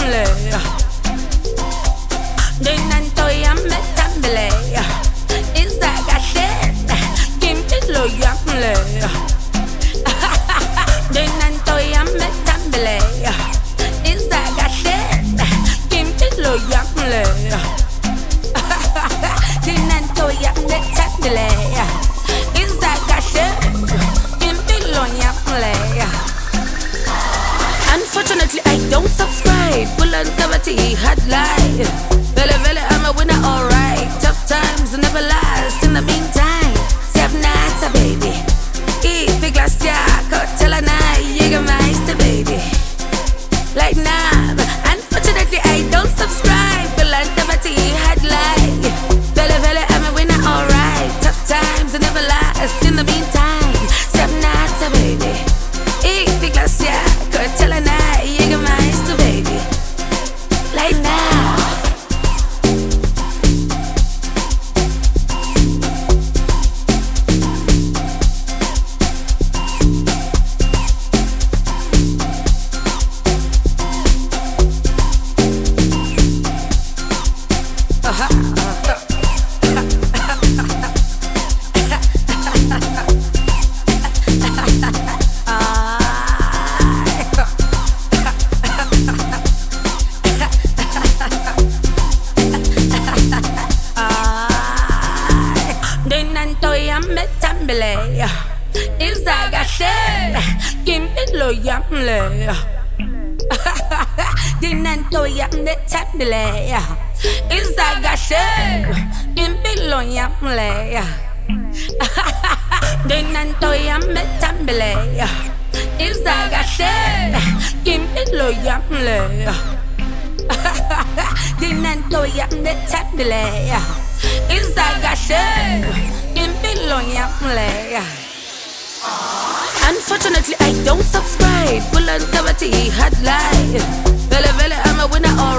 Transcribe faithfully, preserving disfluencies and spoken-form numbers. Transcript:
yamle. Dinanto yamle tambele. Izaga shit. Kimpilo yamle. Dinanto yamle tambele. Izaga shit. Kimpilo yamle. Dinanto yamle tambele. Izaga shit. Kimpilo yamle. Unfortunately, I don't subscribe. Bulan Kavati headline. Vele vele, I'm a winner, alright. Tough times never last. In the meantime, Sev Nata, baby. Eat big glass, yeah. Cocktail night, Jägermeister, baby. Like now, unfortunately, I don't subscribe. Bulan Kavati headline. Vele vele, I'm a winner, alright. Tough times never last. In the meantime, Sev Nata, baby. Eat big glass, yeah. Cocktail night, Jägermeister, baby. Like now. Dinanto yamle tambele. Izaga shit. Kimpilo yamle. Dinanto yamle tambele. Izaga shit. Kimpilo yamle. Dinanto yamle tambele. Izaga shit. Kimpilo yamle. Dinanto yamle tambele. Izaga shit. Kimpilo yamle. Unfortunately, I don't subscribe. Bulan Kavati headline. Vele vele, I'm a winner.